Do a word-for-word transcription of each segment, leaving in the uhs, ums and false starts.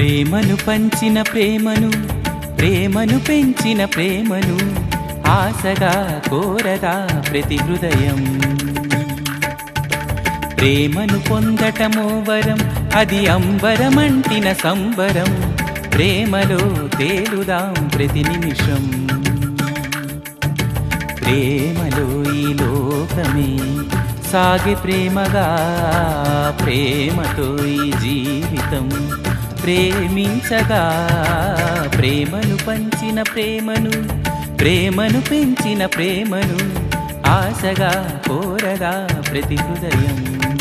ప్రేమను పంచిన ప్రేమను ప్రేమను పెంచిన ప్రేమను ఆశగా కోరదా ప్రతి హృదయం. ప్రేమను పొందటమో వరం, అది అంబరమంటిన సంబరం. ప్రేమలో తేలుదాం ప్రతి నిమిషం. ప్రేమలో ఈ లోకమే సాగే ప్రేమగా, ప్రేమతో ఈ జీవితం ప్రేమించగా. ప్రేమను పంచిన ప్రేమను ప్రేమను పెంచిన ప్రేమను ఆశగా కోరగా ప్రతి హృదయం.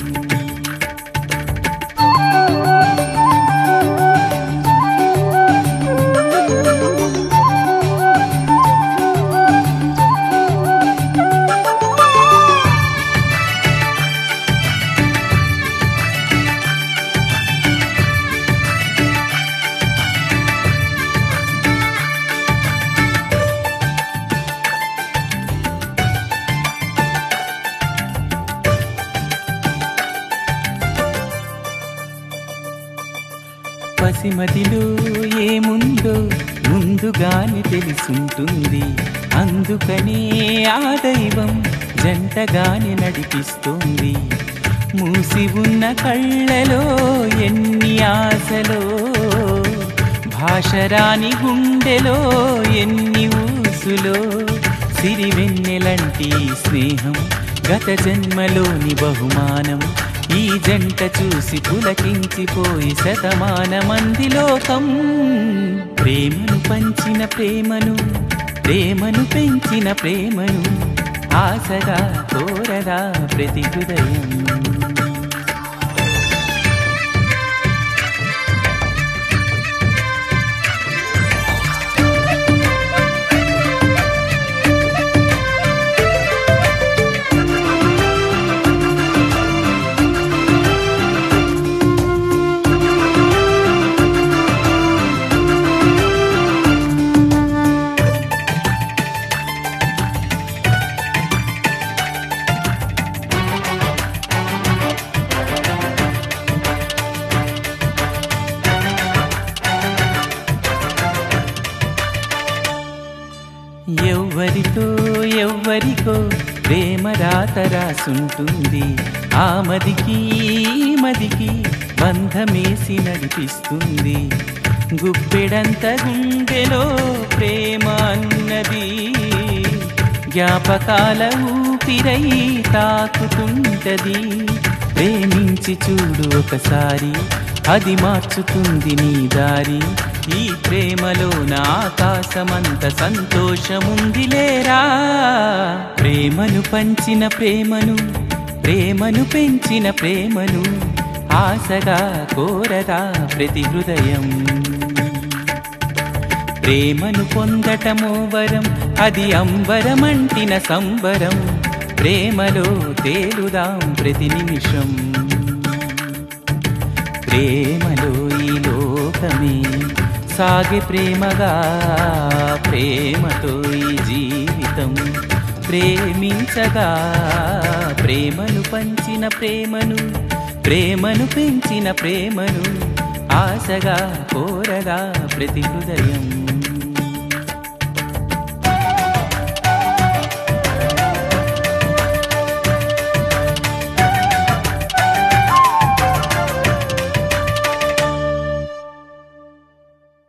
పసిమదిలో ఏముందో ముందుగానే తెలుసుంటుంది. అందుకనే ఆ దైవం జంటగానే నడిపిస్తుంది. మూసి ఉన్న కళ్ళలో ఎన్ని ఆశలో, భాషరాని గుండెలో ఎన్ని ఊసులో. సిరివెన్నెలంటి స్నేహం గత జన్మలోని బహుమానం. ఈ జంట చూసి పులకించిపోయి శతమానమంది లోకం. ప్రేమను పంచిన ప్రేమను ప్రేమను పెంచిన ప్రేమను ఆశగా కోరదా ప్రతి హృదయం. ఎవ్వరితో ఎవ్వరికో ప్రేమ రాత రాసుంటుంది. ఆ మదికి మదికి బంధమేసి నడిపిస్తుంది. గుప్పెడంత గుండెలో ప్రేమ అన్నది జ్ఞాపకాల ఊపిరై తాకుతుంటది. ప్రేమించి చూడు ఒకసారి, అది మార్చుతుంది నీ దారి. ఈ ప్రేమలో నా ఆకాశమంత సంతోషముంది లేరా. ప్రేమను పంచిన ప్రేమను ప్రేమను పెంచిన ప్రేమను ఆశగా కోరదా ప్రతి హృదయం. ప్రేమను పొందటమో వరం, అది అంబరమంటిన సంబరం. ప్రేమలో తేలుదాం ప్రతి నిమిషం. ప్రేమలో ఈ లోకమే సాగే ప్రేమగా, ప్రేమతో ఈ జీవితం ప్రేమించగా. ప్రేమను పంచిన ప్రేమను ప్రేమను పెంచిన ప్రేమను ఆశగా కోరగా ప్రతి హృదయం.